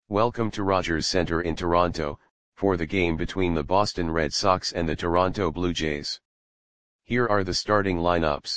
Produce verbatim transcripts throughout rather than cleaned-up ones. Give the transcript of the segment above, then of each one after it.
Welcome to Rogers Centre in Toronto, for the game between the Boston Red Sox and the Toronto Blue Jays. Here are the starting lineups.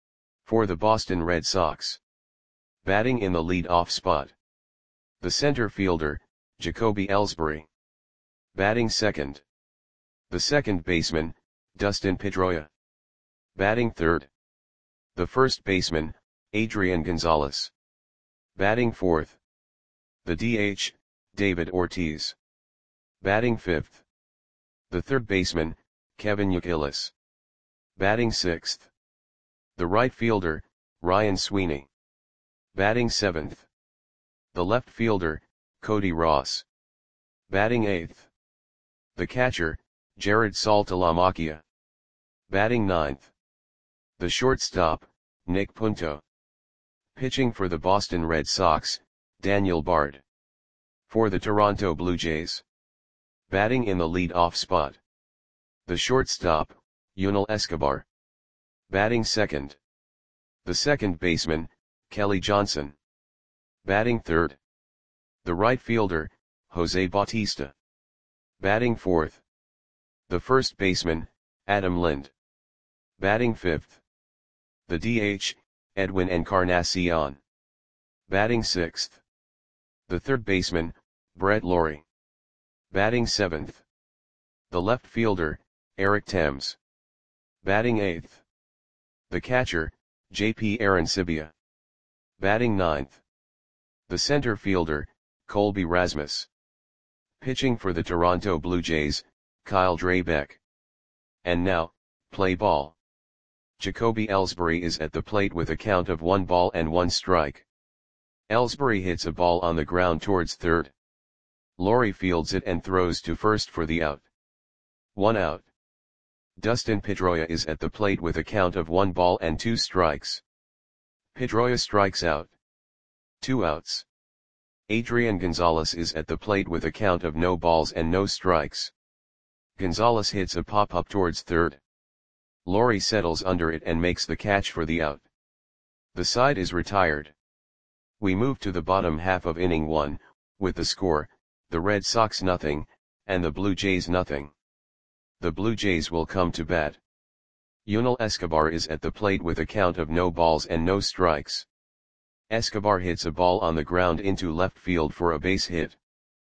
For the Boston Red Sox. Batting in the lead-off spot. The center fielder, Jacoby Ellsbury. Batting second. The second baseman, Dustin Pedroia. Batting third. The first baseman, Adrian Gonzalez. Batting fourth. The D H, David Ortiz. Batting fifth. The third baseman, Kevin Youkilis. Batting sixth. The right fielder, Ryan Sweeney. Batting seventh. The left fielder, Cody Ross. Batting eighth. The catcher, Jared Saltalamacchia. Batting ninth. The shortstop, Nick Punto. Pitching for the Boston Red Sox, Daniel Bard. For the Toronto Blue Jays. Batting in the lead-off spot. The shortstop, Yunel Escobar. Batting second. The second baseman, Kelly Johnson. Batting third. The right fielder, Jose Bautista. Batting fourth. The first baseman, Adam Lind. Batting fifth. The D H, Edwin Encarnacion. Batting sixth. The third baseman, Brett Lawrie. Batting seventh. The left fielder, Eric Thames. Batting eighth. The catcher, J P Arancibia. Batting ninth. The center fielder, Colby Rasmus. Pitching for the Toronto Blue Jays, Kyle Drabek. And now, play ball. Jacoby Ellsbury is at the plate with a count of one ball and one strike. Ellsbury hits a ball on the ground towards third. Lawrie fields it and throws to first for the out. One out. Dustin Pedroia is at the plate with a count of one ball and two strikes. Pedroia strikes out. Two outs. Adrian Gonzalez is at the plate with a count of no balls and no strikes. Gonzalez hits a pop-up towards third. Lawrie settles under it and makes the catch for the out. The side is retired. We move to the bottom half of inning one, with the score, the Red Sox nothing, and the Blue Jays nothing. The Blue Jays will come to bat. Yunel Escobar is at the plate with a count of no balls and no strikes. Escobar hits a ball on the ground into left field for a base hit.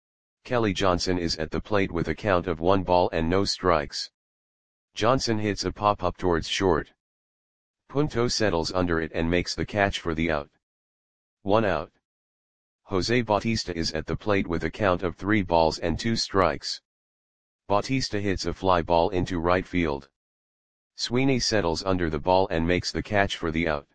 Kelly Johnson is at the plate with a count of one ball and no strikes. Johnson hits a pop-up towards short. Punto settles under it and makes the catch for the out. One out. Jose Bautista is at the plate with a count of three balls and two strikes. Bautista hits a fly ball into right field. Sweeney settles under the ball and makes the catch for the out.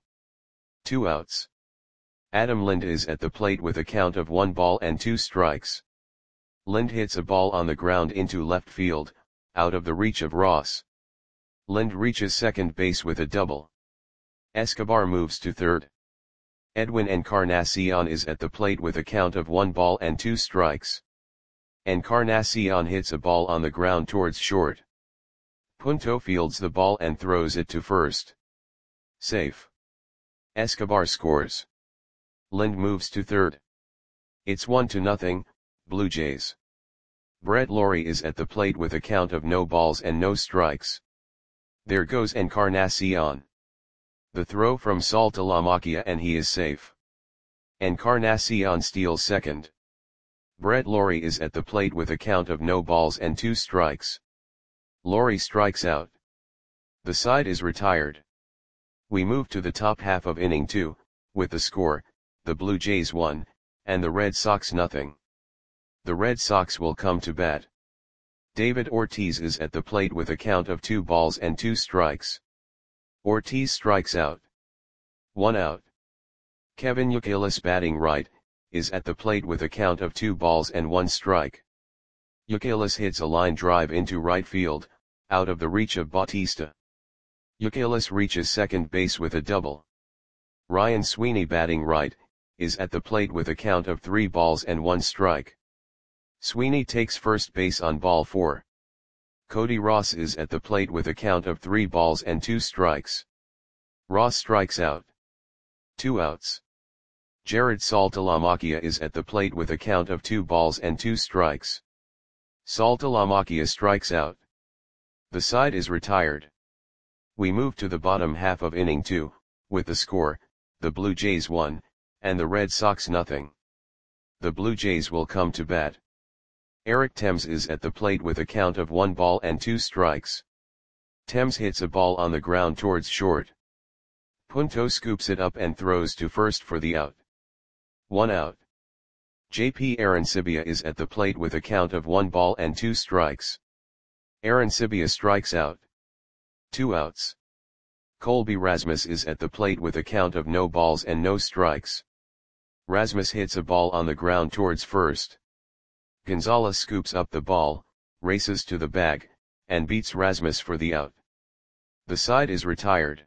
Two outs. Adam Lind is at the plate with a count of one ball and two strikes. Lind hits a ball on the ground into left field, out of the reach of Ross. Lind reaches second base with a double. Escobar moves to third. Edwin Encarnacion is at the plate with a count of one ball and two strikes. Encarnacion hits a ball on the ground towards short. Punto fields the ball and throws it to first. Safe. Escobar scores. Lind moves to third. It's one to nothing, Blue Jays. Brett Lawrie is at the plate with a count of no balls and no strikes. There goes Encarnacion. The throw from Saltalamacchia and he is safe. Encarnacion steals second. Brett Lawrie is at the plate with a count of no balls and two strikes. Lawrie strikes out. The side is retired. We move to the top half of inning two, with the score, the Blue Jays one, and the Red Sox nothing. The Red Sox will come to bat. David Ortiz is at the plate with a count of two balls and two strikes. Ortiz strikes out. One out. Kevin Youkilis batting right, is at the plate with a count of two balls and one strike. Youkilis hits a line drive into right field, out of the reach of Bautista. Youkilis reaches second base with a double. Ryan Sweeney batting right, is at the plate with a count of three balls and one strike. Sweeney takes first base on ball four. Cody Ross is at the plate with a count of three balls and two strikes. Ross strikes out. Two outs. Jared Saltalamacchia is at the plate with a count of two balls and two strikes. Saltalamacchia strikes out. The side is retired. We move to the bottom half of inning two, with the score, the Blue Jays one, and the Red Sox nothing. The Blue Jays will come to bat. Eric Thames is at the plate with a count of one ball and two strikes. Thames hits a ball on the ground towards short. Punto scoops it up and throws to first for the out. One out. J P Arancibia is at the plate with a count of one ball and two strikes. Arancibia strikes out. Two outs. Colby Rasmus is at the plate with a count of no balls and no strikes. Rasmus hits a ball on the ground towards first. Gonzalez scoops up the ball, races to the bag, and beats Rasmus for the out. The side is retired.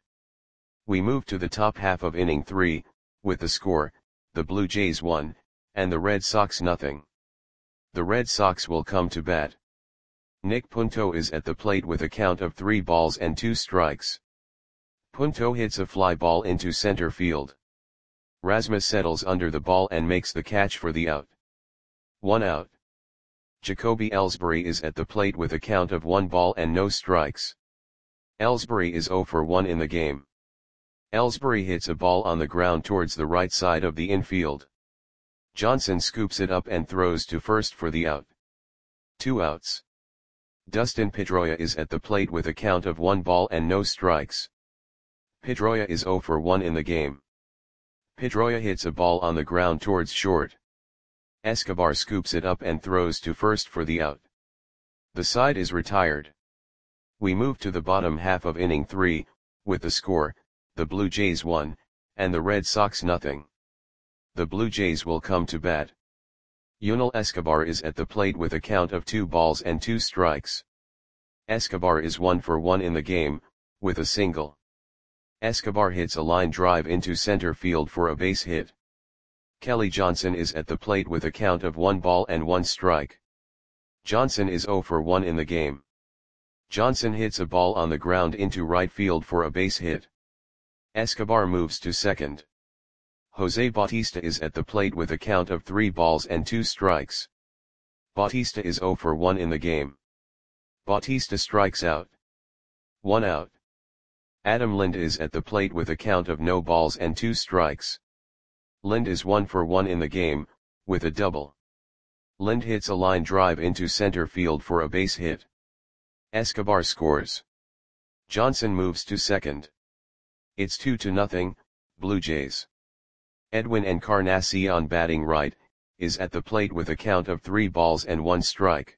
We move to the top half of inning three, with the score, the Blue Jays one, and the Red Sox nothing. The Red Sox will come to bat. Nick Punto is at the plate with a count of three balls and two strikes. Punto hits a fly ball into center field. Rasmus settles under the ball and makes the catch for the out. One out. Jacoby Ellsbury is at the plate with a count of one ball and no strikes. Ellsbury is zero for one in the game. Ellsbury hits a ball on the ground towards the right side of the infield. Johnson scoops it up and throws to first for the out. Two outs. Dustin Pedroia is at the plate with a count of one ball and no strikes. Pedroia is zero for one in the game. Pedroia hits a ball on the ground towards short. Escobar scoops it up and throws to first for the out. The side is retired. We move to the bottom half of inning three, with the score, the Blue Jays one, and the Red Sox nothing. The Blue Jays will come to bat. Yunel Escobar is at the plate with a count of two balls and two strikes. Escobar is one for one in the game, with a single. Escobar hits a line drive into center field for a base hit. Kelly Johnson is at the plate with a count of one ball and one strike. Johnson is zero for one in the game. Johnson hits a ball on the ground into right field for a base hit. Escobar moves to second. Jose Bautista is at the plate with a count of three balls and two strikes. Bautista is zero for one in the game. Bautista strikes out. One out. Adam Lind is at the plate with a count of no balls and two strikes. Lind is one for one in the game, with a double. Lind hits a line drive into center field for a base hit. Escobar scores. Johnson moves to second. It's two to nothing, Blue Jays. Edwin Encarnacion batting right, is at the plate with a count of three balls and one strike.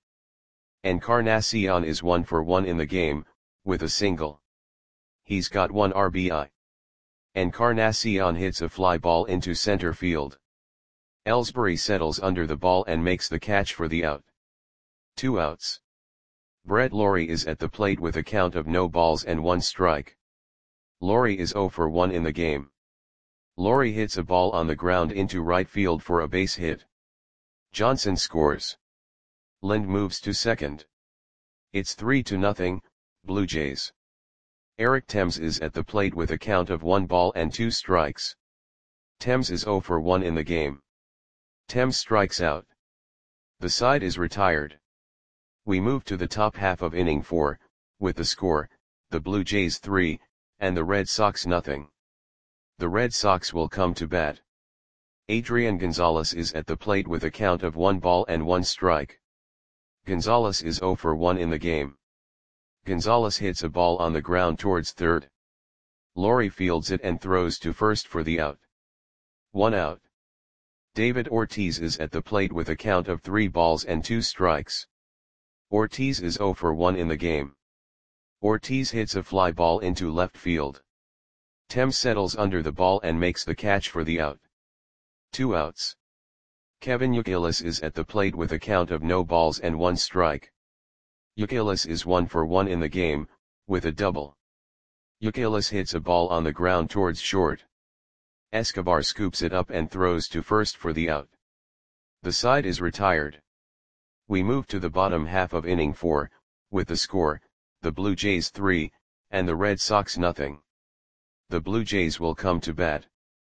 Encarnacion is one for one in the game, with a single. He's got one R B I. Encarnacion hits a fly ball into center field. Ellsbury settles under the ball and makes the catch for the out. Two outs. Brett Lawrie is at the plate with a count of no balls and one strike. Lawrie is zero for one in the game. Lawrie hits a ball on the ground into right field for a base hit. Johnson scores. Lind moves to second. It's three to nothing, Blue Jays. Eric Thames is at the plate with a count of one ball and two strikes. Thames is zero for one in the game. Thames strikes out. The side is retired. We move to the top half of inning four, with the score, the Blue Jays three, and the Red Sox nothing. The Red Sox will come to bat. Adrian Gonzalez is at the plate with a count of one ball and one strike. Gonzalez is zero for one in the game. Gonzalez hits a ball on the ground towards third. Lawrie fields it and throws to first for the out. One out. David Ortiz is at the plate with a count of three balls and two strikes. Ortiz is zero for one in the game. Ortiz hits a fly ball into left field. Thames settles under the ball and makes the catch for the out. Two outs. Kevin Youkilis is at the plate with a count of no balls and one strike. Youkilis is one for one in the game, with a double. Youkilis hits a ball on the ground towards short. Escobar scoops it up and throws to first for the out. The side is retired. We move to the bottom half of inning four, with the score, the Blue Jays three, and the Red Sox nothing. The Blue Jays will come to bat.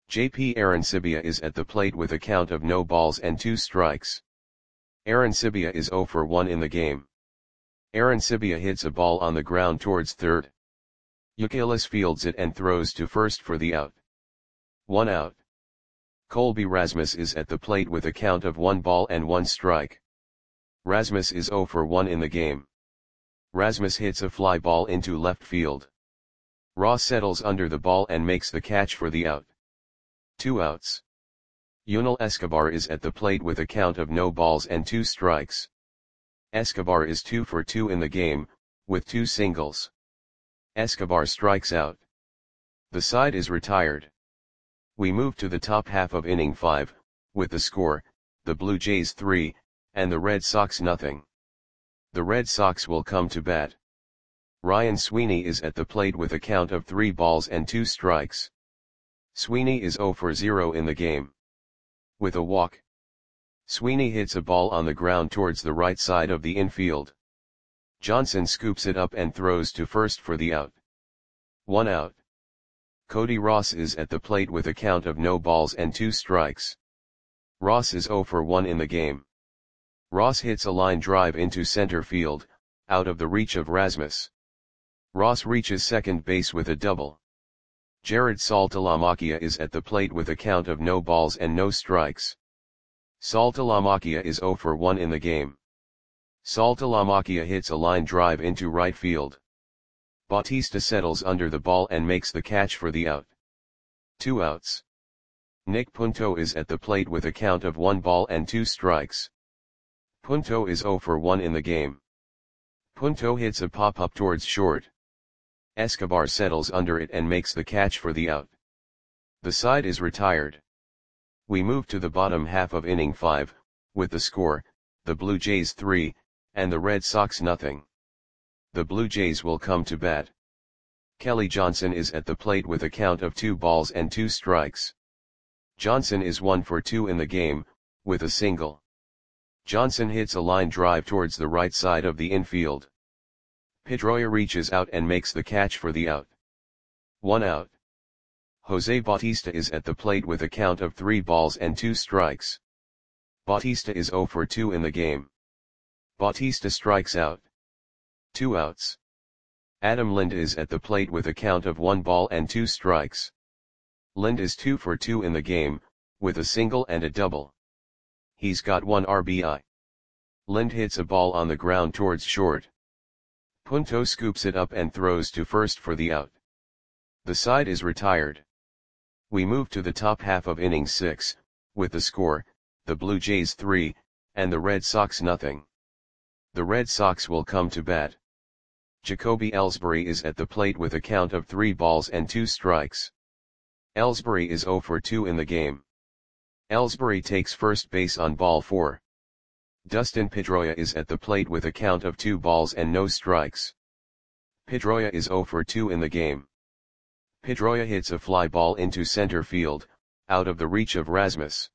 J P Arancibia is at the plate with a count of no balls and two strikes. Arancibia is zero for one in the game. Arancibia hits a ball on the ground towards third. Youkilis fields it and throws to first for the out. One out. Colby Rasmus is at the plate with a count of one ball and one strike. Rasmus is zero for one in the game. Rasmus hits a fly ball into left field. Ross settles under the ball and makes the catch for the out. Two outs. Yunel Escobar is at the plate with a count of no balls and two strikes. Escobar is two for two in the game, with two singles. Escobar strikes out. The side is retired. We move to the top half of inning five, with the score, the Blue Jays three, and the Red Sox nothing. The Red Sox will come to bat. Ryan Sweeney is at the plate with a count of three balls and two strikes. Sweeney is zero for zero in the game. With a walk, Sweeney hits a ball on the ground towards the right side of the infield. Johnson scoops it up and throws to first for the out. One out. Cody Ross is at the plate with a count of no balls and two strikes. Ross is zero for one in the game. Ross hits a line drive into center field, out of the reach of Rasmus. Ross reaches second base with a double. Jared Saltalamacchia is at the plate with a count of no balls and no strikes. Saltalamacchia is zero for one in the game. Saltalamacchia hits a line drive into right field. Bautista settles under the ball and makes the catch for the out. Two outs. Nick Punto is at the plate with a count of one ball and two strikes. Punto is zero for one in the game. Punto hits a pop-up towards short. Escobar settles under it and makes the catch for the out. The side is retired. We move to the bottom half of inning five, with the score, the Blue Jays three, and the Red Sox nothing. The Blue Jays will come to bat. Kelly Johnson is at the plate with a count of two balls and two strikes. Johnson is one for two in the game, with a single. Johnson hits a line drive towards the right side of the infield. Pedroia reaches out and makes the catch for the out. One out. Jose Bautista is at the plate with a count of three balls and two strikes. Bautista is zero for two in the game. Bautista strikes out. Two outs. Adam Lind is at the plate with a count of one ball and two strikes. Lind is two for two in the game, with a single and a double. He's got one R B I. Lind hits a ball on the ground towards short. Punto scoops it up and throws to first for the out. The side is retired. We move to the top half of inning six, with the score, the Blue Jays three, and the Red Sox nothing. The Red Sox will come to bat. Jacoby Ellsbury is at the plate with a count of three balls and two strikes. Ellsbury is zero for two in the game. Ellsbury takes first base on ball four. Dustin Pedroia is at the plate with a count of two balls and no strikes. Pedroia is zero for two in the game. Pedroia hits a fly ball into center field, out of the reach of Rasmus.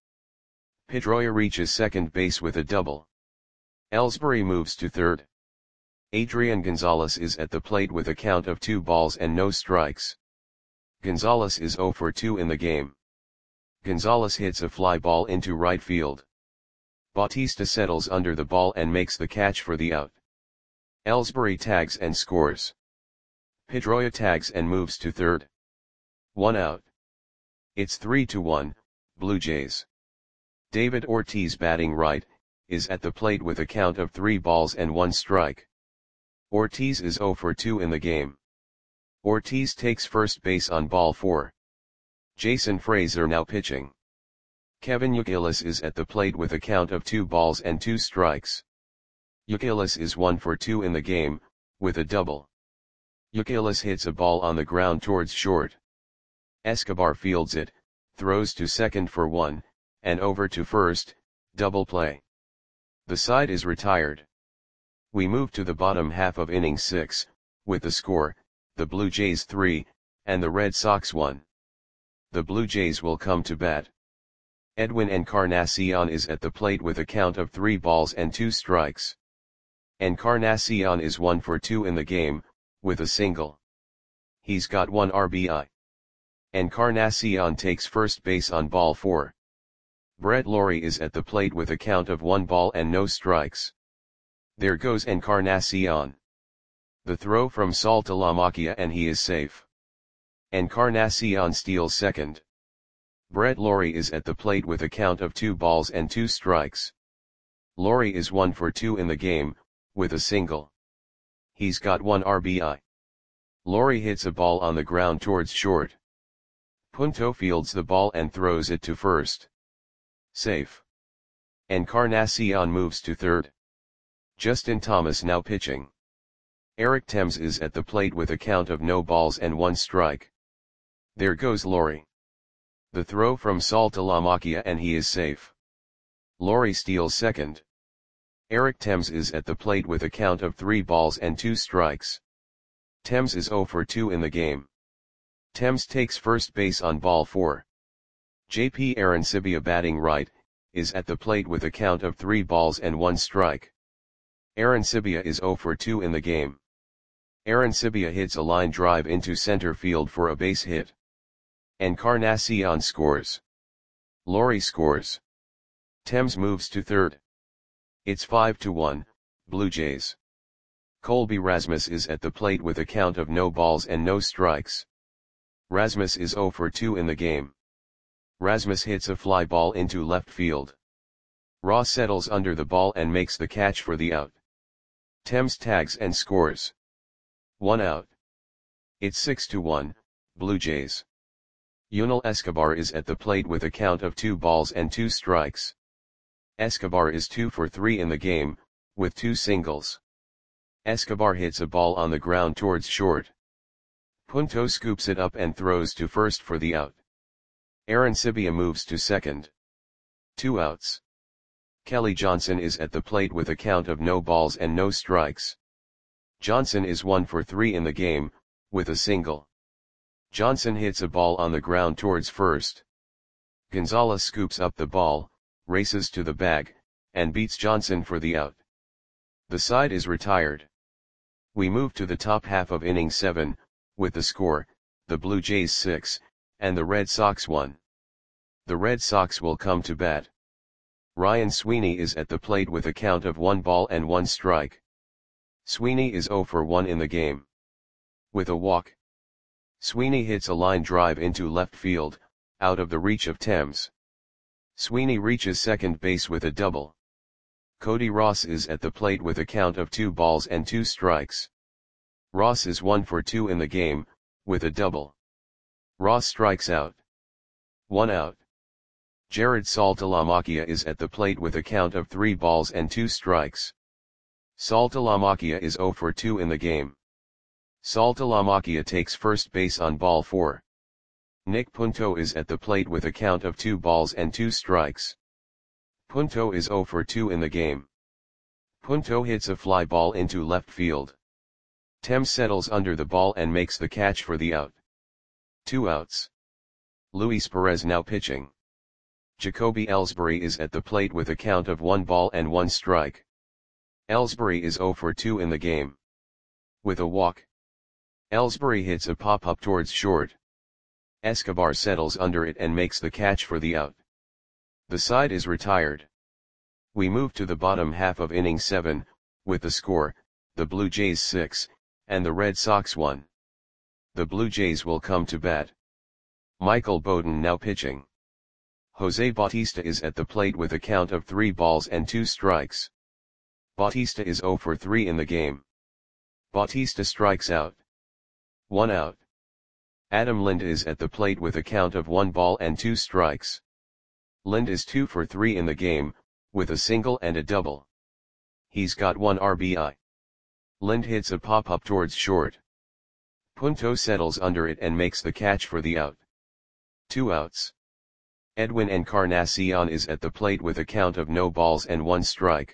Pedroia reaches second base with a double. Ellsbury moves to third. Adrian Gonzalez is at the plate with a count of two balls and no strikes. Gonzalez is zero for two in the game. Gonzalez hits a fly ball into right field. Bautista settles under the ball and makes the catch for the out. Ellsbury tags and scores. Pedroia tags and moves to third. One out. It's three to one, Blue Jays. David Ortiz, batting right, is at the plate with a count of three balls and one strike. Ortiz is zero for two in the game. Ortiz takes first base on ball four. Jason Frazier now pitching. Kevin Youkilis is at the plate with a count of two balls and two strikes. Youkilis is one for two in the game, with a double. Youkilis hits a ball on the ground towards short. Escobar fields it, throws to second for one, and over to first, double play. The side is retired. We move to the bottom half of inning six, with the score, the Blue Jays three, and the Red Sox one. The Blue Jays will come to bat. Edwin Encarnacion is at the plate with a count of three balls and two strikes. Encarnacion is one for two in the game, with a single. He's got one R B I. Encarnacion takes first base on ball four. Brett Lawrie is at the plate with a count of one ball and no strikes. There goes Encarnacion. The throw from Saltalamacchia and he is safe. Encarnacion steals second. Brett Lawrie is at the plate with a count of two balls and two strikes. Lawrie is one for two in the game, with a single. He's got one R B I. Lawrie hits a ball on the ground towards short. Punto fields the ball and throws it to first. Safe. Encarnacion moves to third. Justin Thomas now pitching. Eric Thames is at the plate with a count of no balls and one strike. There goes Lawrie. The throw from Saltalamacchia and he is safe. Lawrie steals second. Eric Thames is at the plate with a count of three balls and two strikes. Thames is zero for two in the game. Thames takes first base on ball four. J P Arancibia batting right, is at the plate with a count of three balls and one strike. Arancibia is zero for two in the game. Arancibia hits a line drive into center field for a base hit. Encarnacion scores. Lawrie scores. Thames moves to third. It's five to one, Blue Jays. Colby Rasmus is at the plate with a count of no balls and no strikes. Rasmus is zero for two in the game. Rasmus hits a fly ball into left field. Ross settles under the ball and makes the catch for the out. Thames tags and scores. One out. It's six to one, Blue Jays. Yunel Escobar is at the plate with a count of two balls and two strikes. Escobar is two for three in the game, with two singles. Escobar hits a ball on the ground towards short. Punto scoops it up and throws to first for the out. Arancibia moves to second. Two outs. Kelly Johnson is at the plate with a count of no balls and no strikes. Johnson is one for three in the game, with a single. Johnson hits a ball on the ground towards first. Gonzalez scoops up the ball, races to the bag, and beats Johnson for the out. The side is retired. We move to the top half of inning seven, with the score, the Blue Jays six, and the Red Sox one. The Red Sox will come to bat. Ryan Sweeney is at the plate with a count of one ball and one strike. Sweeney is zero for one in the game. With a walk. Sweeney hits a line drive into left field, out of the reach of Thames. Sweeney reaches second base with a double. Cody Ross is at the plate with a count of two balls and two strikes. Ross is one for two in the game, with a double. Ross strikes out. One out. Jared Saltalamacchia is at the plate with a count of three balls and two strikes. Saltalamacchia is zero for two in the game. Saltalamacchia takes first base on ball four. Nick Punto is at the plate with a count of two balls and two strikes. Punto is zero for two in the game. Punto hits a fly ball into left field. Thames settles under the ball and makes the catch for the out. Two outs. Luis Perez now pitching. Jacoby Ellsbury is at the plate with a count of one ball and one strike. Ellsbury is zero for two in the game. With a walk. Ellsbury hits a pop-up towards short. Escobar settles under it and makes the catch for the out. The side is retired. We move to the bottom half of inning seven, with the score, the Blue Jays six, and the Red Sox one. The Blue Jays will come to bat. Michael Bowden now pitching. Jose Bautista is at the plate with a count of three balls and two strikes. Bautista is zero for three in the game. Bautista strikes out. One out. Adam Lind is at the plate with a count of one ball and two strikes. Lind is two for three in the game, with a single and a double. He's got one R B I. Lind hits a pop-up towards short. Punto settles under it and makes the catch for the out. Two outs. Edwin Encarnacion is at the plate with a count of no balls and one strike.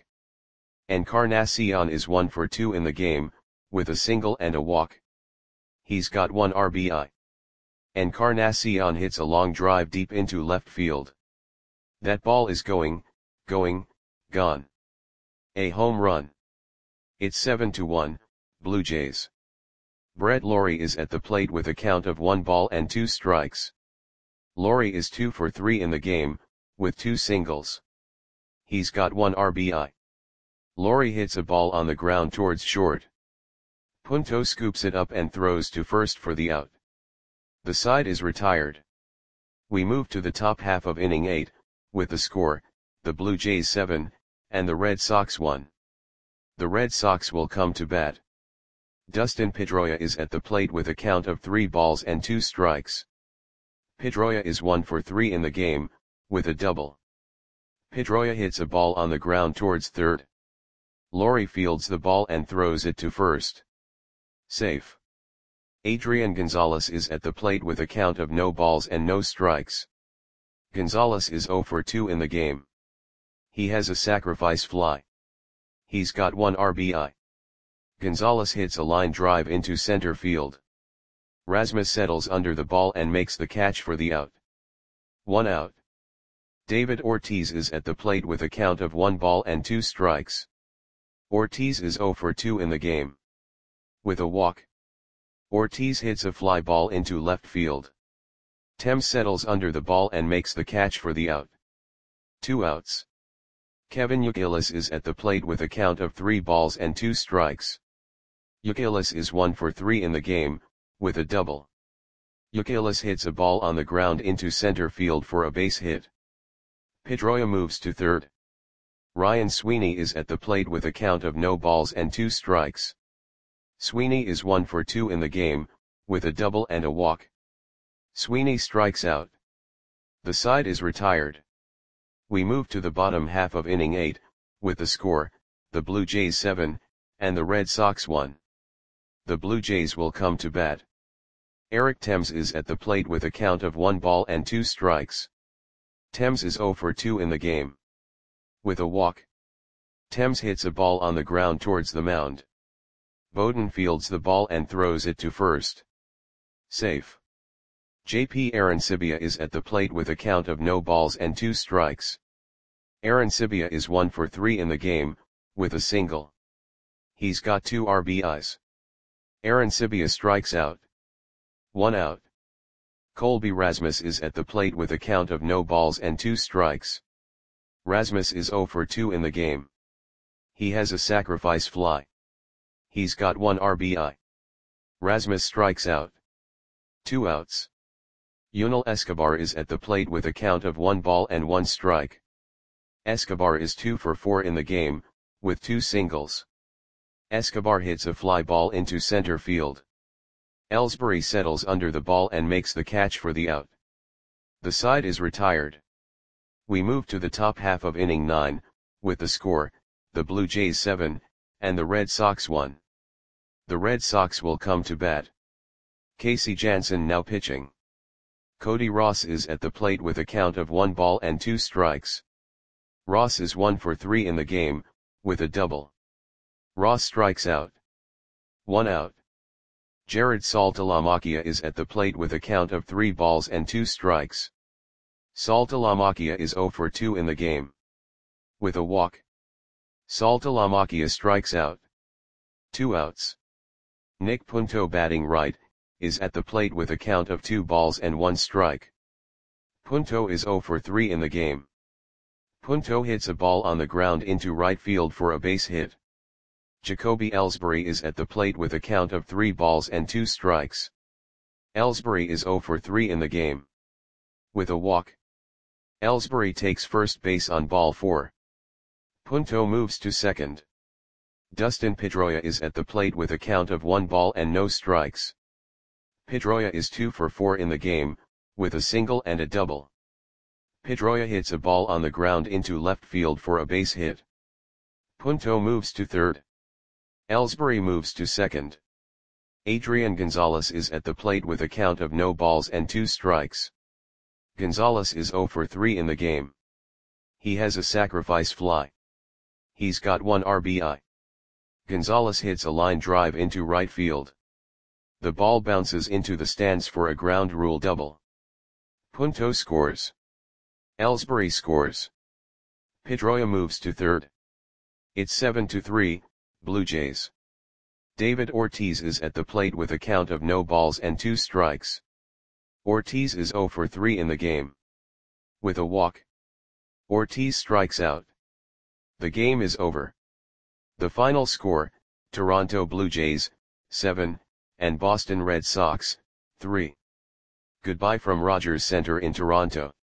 Encarnacion is one for two in the game, with a single and a walk. He's got one R B I. Encarnacion hits a long drive deep into left field. That ball is going, going, gone. A home run. It's seven to one, Blue Jays. Brett Lawrie is at the plate with a count of one ball and two strikes. Lawrie is two for three in the game, with two singles. He's got one R B I. Lawrie hits a ball on the ground towards short. Punto scoops it up and throws to first for the out. The side is retired. We move to the top half of inning eight, with the score, the Blue Jays seven, and the Red Sox one. The Red Sox will come to bat. Dustin Pedroia is at the plate with a count of three balls and two strikes. Pedroia is one for three in the game, with a double. Pedroia hits a ball on the ground towards third. Lawrie fields the ball and throws it to first. Safe. Adrian Gonzalez is at the plate with a count of no balls and no strikes. Gonzalez is zero for two in the game. He has a sacrifice fly. He's got one R B I. Gonzalez hits a line drive into center field. Rasmus settles under the ball and makes the catch for the out. One out. David Ortiz is at the plate with a count of one ball and two strikes. Ortiz is zero for two in the game. With a walk. Ortiz hits a fly ball into left field. Thames settles under the ball and makes the catch for the out. Two outs. Kevin Youkilis is at the plate with a count of three balls and two strikes. Youkilis is one for three in the game, with a double. Youkilis hits a ball on the ground into center field for a base hit. Pedroia moves to third. Ryan Sweeney is at the plate with a count of no balls and two strikes. Sweeney is one for two in the game, with a double and a walk. Sweeney strikes out. The side is retired. We move to the bottom half of inning eight, with the score, the Blue Jays seven, and the Red Sox one. The Blue Jays will come to bat. Eric Thames is at the plate with a count of one ball and two strikes. Thames is zero for two in the game. With a walk. Thames hits a ball on the ground towards the mound. Bowden fields the ball and throws it to first. Safe. J P Arancibia is at the plate with a count of no balls and two strikes. Arancibia is one for three in the game, with a single. He's got two R B Is. Arancibia strikes out. One out. Colby Rasmus is at the plate with a count of no balls and two strikes. Rasmus is zero for two in the game. He has a sacrifice fly. He's got one R B I. Rasmus strikes out. Two outs. Yunel Escobar is at the plate with a count of one ball and one strike. Escobar is two for four in the game, with two singles. Escobar hits a fly ball into center field. Ellsbury settles under the ball and makes the catch for the out. The side is retired. We move to the top half of inning nine, with the score, the Blue Jays seven, and the Red Sox one. The Red Sox will come to bat. Casey Janssen now pitching. Cody Ross is at the plate with a count of one ball and two strikes. Ross is one for three in the game, with a double. Ross strikes out. One out. Jared Saltalamacchia is at the plate with a count of three balls and two strikes. Saltalamacchia is zero for two in the game. With a walk. Saltalamacchia strikes out. Two outs. Nick Punto batting right, is at the plate with a count of two balls and one strike. Punto is zero for three in the game. Punto hits a ball on the ground into right field for a base hit. Jacoby Ellsbury is at the plate with a count of three balls and two strikes. Ellsbury is zero for three in the game. With a walk. Ellsbury takes first base on ball four. Punto moves to second. Dustin Pedroia is at the plate with a count of one ball and no strikes. Pedroia is two for four in the game, with a single and a double. Pedroia hits a ball on the ground into left field for a base hit. Punto moves to third. Ellsbury moves to second. Adrian Gonzalez is at the plate with a count of no balls and two strikes. Gonzalez is zero for three in the game. He has a sacrifice fly. He's got one R B I. Gonzalez hits a line drive into right field. The ball bounces into the stands for a ground rule double. Punto scores. Ellsbury scores. Pedroia moves to third. It's seven to three, Blue Jays. David Ortiz is at the plate with a count of no balls and two strikes. Ortiz is zero for three in the game. With a walk, Ortiz strikes out. The game is over. The final score, Toronto Blue Jays, seven, and Boston Red Sox, three. Goodbye from Rogers Center in Toronto.